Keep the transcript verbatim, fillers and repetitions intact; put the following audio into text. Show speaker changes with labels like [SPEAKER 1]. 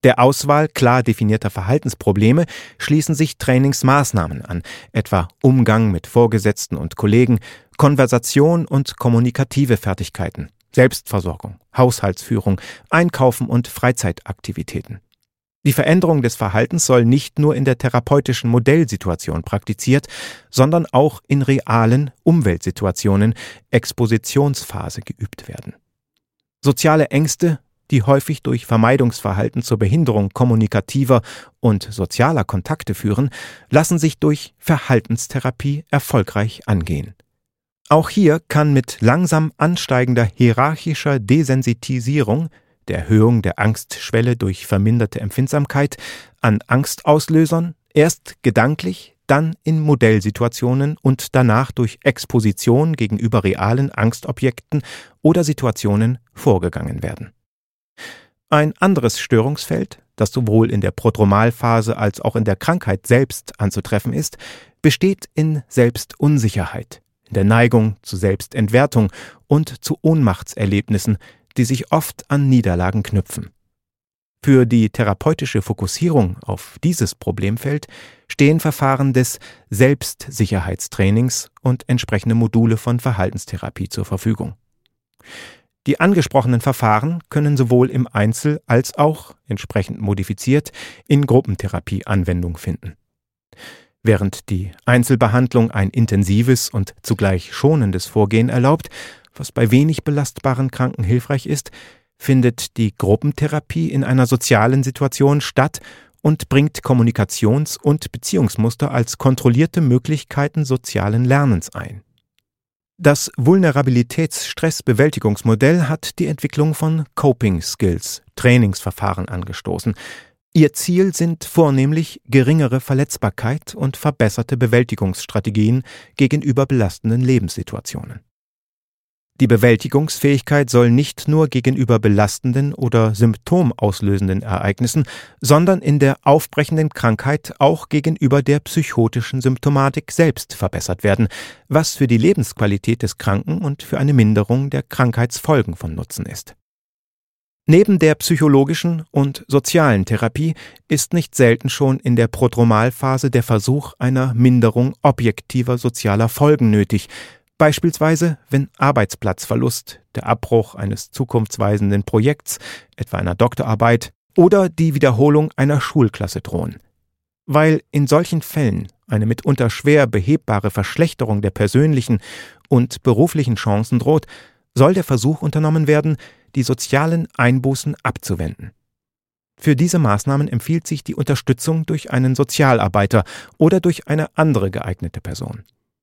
[SPEAKER 1] Der Auswahl klar definierter Verhaltensprobleme schließen sich Trainingsmaßnahmen an, etwa Umgang mit Vorgesetzten und Kollegen, Konversation und kommunikative Fertigkeiten, Selbstversorgung, Haushaltsführung, Einkaufen und Freizeitaktivitäten. Die Veränderung des Verhaltens soll nicht nur in der therapeutischen Modellsituation praktiziert, sondern auch in realen Umweltsituationen, Expositionsphase, geübt werden. Soziale Ängste, die häufig durch Vermeidungsverhalten zur Behinderung kommunikativer und sozialer Kontakte führen, lassen sich durch Verhaltenstherapie erfolgreich angehen. Auch hier kann mit langsam ansteigender hierarchischer Desensitisierung, der Erhöhung der Angstschwelle durch verminderte Empfindsamkeit an Angstauslösern, erst gedanklich, dann in Modellsituationen und danach durch Exposition gegenüber realen Angstobjekten oder Situationen vorgegangen werden. Ein anderes Störungsfeld, das sowohl in der Prodromalphase als auch in der Krankheit selbst anzutreffen ist, besteht in Selbstunsicherheit, in der Neigung zu Selbstentwertung und zu Ohnmachtserlebnissen, die sich oft an Niederlagen knüpfen. Für die therapeutische Fokussierung auf dieses Problemfeld stehen Verfahren des Selbstsicherheitstrainings und entsprechende Module von Verhaltenstherapie zur Verfügung. Die angesprochenen Verfahren können sowohl im Einzel- als auch, entsprechend modifiziert, in Gruppentherapie Anwendung finden. Während die Einzelbehandlung ein intensives und zugleich schonendes Vorgehen erlaubt, was bei wenig belastbaren Kranken hilfreich ist, findet die Gruppentherapie in einer sozialen Situation statt und bringt Kommunikations- und Beziehungsmuster als kontrollierte Möglichkeiten sozialen Lernens ein. Das Vulnerabilitäts-Stress-Bewältigungsmodell hat die Entwicklung von Coping-Skills, Trainingsverfahren angestoßen. Ihr Ziel sind vornehmlich geringere Verletzbarkeit und verbesserte Bewältigungsstrategien gegenüber belastenden Lebenssituationen. Die Bewältigungsfähigkeit soll nicht nur gegenüber belastenden oder symptomauslösenden Ereignissen, sondern in der aufbrechenden Krankheit auch gegenüber der psychotischen Symptomatik selbst verbessert werden, was für die Lebensqualität des Kranken und für eine Minderung der Krankheitsfolgen von Nutzen ist. Neben der psychologischen und sozialen Therapie ist nicht selten schon in der Prodromalphase der Versuch einer Minderung objektiver sozialer Folgen nötig, beispielsweise wenn Arbeitsplatzverlust, der Abbruch eines zukunftsweisenden Projekts, etwa einer Doktorarbeit, oder die Wiederholung einer Schulklasse drohen. Weil in solchen Fällen eine mitunter schwer behebbare Verschlechterung der persönlichen und beruflichen Chancen droht, soll der Versuch unternommen werden, die sozialen Einbußen abzuwenden. Für diese Maßnahmen empfiehlt sich die Unterstützung durch einen Sozialarbeiter oder durch eine andere geeignete Person.